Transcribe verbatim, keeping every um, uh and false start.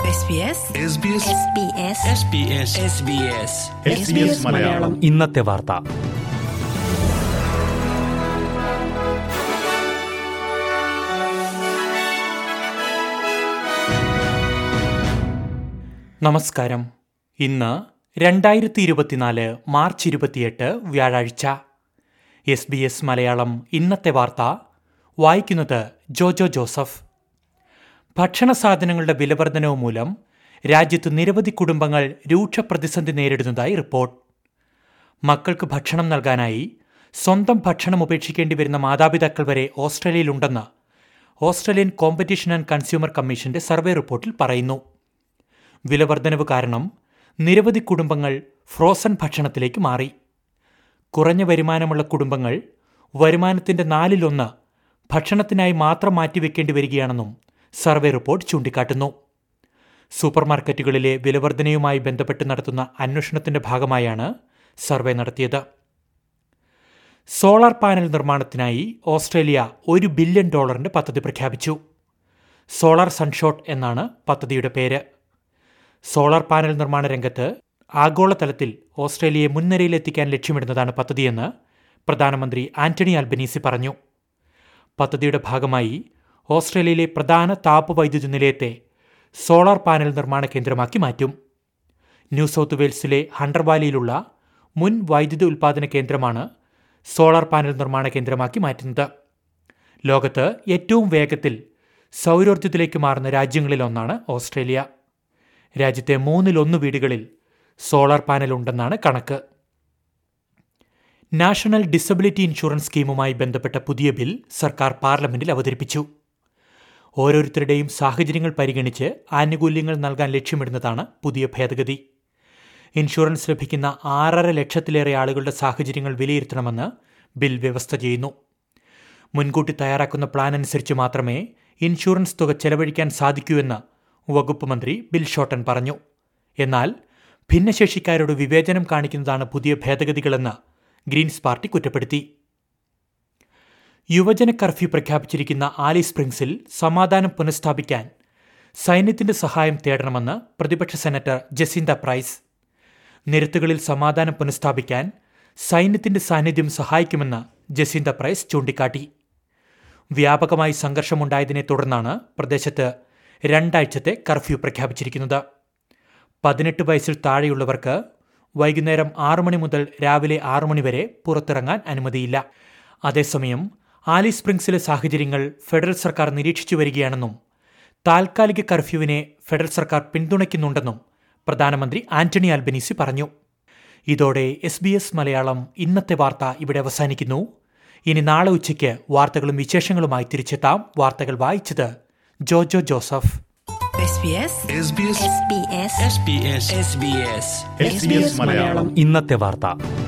ഇന്നത്തെ വാർത്ത. നമസ്കാരം. ഇന്ന് രണ്ടായിരത്തി ഇരുപത്തിനാല് മാർച്ച് ഇരുപത്തിയെട്ട് വ്യാഴാഴ്ച. എസ് ബി എസ് മലയാളം ഇന്നത്തെ വാർത്ത വായിക്കുന്നത് ജോജോ ജോസഫ്. ഭക്ഷണ സാധനങ്ങളുടെ വിലവർധനവ് മൂലം രാജ്യത്ത് നിരവധി കുടുംബങ്ങൾ രൂക്ഷ പ്രതിസന്ധി നേരിടുന്നതായി റിപ്പോർട്ട്. മക്കൾക്ക് ഭക്ഷണം നൽകാനായി സ്വന്തം ഭക്ഷണം ഉപേക്ഷിക്കേണ്ടി വരുന്ന മാതാപിതാക്കൾ വരെ ഓസ്ട്രേലിയയിലുണ്ടെന്ന് ഓസ്ട്രേലിയൻ കോമ്പറ്റീഷൻ ആൻഡ് കൺസ്യൂമർ കമ്മീഷന്റെ സർവേ റിപ്പോർട്ടിൽ പറയുന്നു. വിലവർധനവ് കാരണം നിരവധി കുടുംബങ്ങൾ ഫ്രോസൺ ഭക്ഷണത്തിലേക്ക് മാറി. കുറഞ്ഞ വരുമാനമുള്ള കുടുംബങ്ങൾ വരുമാനത്തിന്റെ നാലിലൊന്ന് ഭക്ഷണത്തിനായി മാത്രം മാറ്റിവെക്കേണ്ടി വരികയാണെന്നും സർവേ റിപ്പോർട്ട് ചൂണ്ടിക്കാട്ടുന്നു. സൂപ്പർമാർക്കറ്റുകളിലെ വിലവർധനയുമായി ബന്ധപ്പെട്ട് നടത്തുന്ന അന്വേഷണത്തിന്റെ ഭാഗമായാണ് സർവേ നടത്തിയത്. സോളാർ പാനൽ നിർമ്മാണത്തിനായി ഓസ്ട്രേലിയ ഒരു ബില്യൺ ഡോളറിന്റെ പദ്ധതി പ്രഖ്യാപിച്ചു. സോളാർ സൺഷോട്ട് എന്നാണ് പദ്ധതിയുടെ പേര്. സോളാർ പാനൽ നിർമ്മാണ രംഗത്ത് ആഗോളതലത്തിൽ ഓസ്ട്രേലിയയെ മുൻനിരയിലെത്തിക്കാൻ ലക്ഷ്യമിടുന്നതാണ് പദ്ധതിയെന്ന് പ്രധാനമന്ത്രി ആന്റണി അൽബനീസി പറഞ്ഞു. പദ്ധതിയുടെ ഭാഗമായി ഓസ്ട്രേലിയയിലെ പ്രധാന താപവൈദ്യുത നിലയത്തെ സോളാർ പാനൽ നിർമ്മാണ കേന്ദ്രമാക്കി മാറ്റും. ന്യൂ സൗത്ത് വെയിൽസിലെ ഹണ്ടർ വാലിയിലുള്ള മുൻ വൈദ്യുത ഉൽപ്പാദന കേന്ദ്രമാണ് സോളാർ പാനൽ നിർമ്മാണ കേന്ദ്രമാക്കി മാറ്റുന്നത്. ലോകത്ത് ഏറ്റവും വേഗത്തിൽ സൗരോർജ്ജത്തിലേക്ക് മാറുന്ന രാജ്യങ്ങളിലൊന്നാണ് ഓസ്ട്രേലിയ. രാജ്യത്തെ മൂന്നിലൊന്ന് വീടുകളിൽ സോളാർ പാനൽ ഉണ്ടെന്നാണ് കണക്ക്. നാഷണൽ ഡിസബിലിറ്റി ഇൻഷുറൻസ് സ്കീമുമായി ബന്ധപ്പെട്ട പുതിയ ബിൽ സർക്കാർ പാർലമെന്റിൽ അവതരിപ്പിച്ചു. ഓരോരുത്തരുടെയും സാഹചര്യങ്ങൾ പരിഗണിച്ച് ആനുകൂല്യങ്ങൾ നൽകാൻ ലക്ഷ്യമിടുന്നതാണ് പുതിയ ഭേദഗതി. ഇൻഷുറൻസ് ലഭിക്കുന്ന ആറര ലക്ഷത്തിലേറെ ആളുകളുടെ സാഹചര്യങ്ങൾ വിലയിരുത്തണമെന്ന് ബിൽ വ്യവസ്ഥ ചെയ്യുന്നു. മുൻകൂട്ടി തയ്യാറാക്കുന്ന പ്ലാൻ അനുസരിച്ച് മാത്രമേ ഇൻഷുറൻസ് തുക ചെലവഴിക്കാൻ സാധിക്കൂ എന്ന് വകുപ്പ് മന്ത്രി ബിൽ ഷോട്ടൺ പറഞ്ഞു. എന്നാൽ ഭിന്നശേഷിക്കാരോട് വിവേചനം കാണിക്കുന്നതാണ് പുതിയ ഭേദഗതികളെന്ന് ഗ്രീൻസ് പാർട്ടി കുറ്റപ്പെടുത്തി. യുവജന കർഫ്യൂ പ്രഖ്യാപിച്ചിരിക്കുന്ന ആലിസ് സ്പ്രിംഗ്സിൽ സമാധാനം പുനഃസ്ഥാപിക്കാൻ സൈന്യത്തിന്റെ സഹായം തേടണമെന്ന് പ്രതിപക്ഷ സെനറ്റർ ജസിന്ത പ്രൈസ്. നിരത്തുകളിൽ സമാധാനം പുനഃസ്ഥാപിക്കാൻ സൈന്യത്തിന്റെ സാന്നിധ്യം സഹായിക്കുമെന്ന് ജസിന്ത പ്രൈസ് ചൂണ്ടിക്കാട്ടി. വ്യാപകമായി സംഘർഷമുണ്ടായതിനെ തുടർന്നാണ് പ്രദേശത്ത് രണ്ടാഴ്ചത്തെ കർഫ്യൂ പ്രഖ്യാപിച്ചിരിക്കുന്നത്. പതിനെട്ട് വയസ്സിൽ താഴെയുള്ളവർക്ക് വൈകുന്നേരം ആറു മണി മുതൽ രാവിലെ ആറു മണി വരെ പുറത്തിറങ്ങാൻ അനുമതിയില്ല. അതേസമയം ആലിസ് സ്പ്രിംഗ്സിലെ സാഹചര്യങ്ങൾ ഫെഡറൽ സർക്കാർ നിരീക്ഷിച്ചു വരികയാണെന്നും താൽക്കാലിക കർഫ്യൂവിനെ ഫെഡറൽ സർക്കാർ പിന്തുണയ്ക്കുന്നുണ്ടെന്നും പ്രധാനമന്ത്രി ആന്റണി അൽബനീസി പറഞ്ഞു. ഇതോടെ എസ് ബി എസ് മലയാളം ഇന്നത്തെ വാർത്ത ഇവിടെ അവസാനിക്കുന്നു. ഇനി നാളെ ഉച്ചയ്ക്ക് വാർത്തകളും വിശേഷങ്ങളുമായി തിരിച്ചെത്താം. വാർത്തകൾ വായിച്ചത് ജോജോ ജോസഫ്. ഇന്നത്തെ വാർത്ത.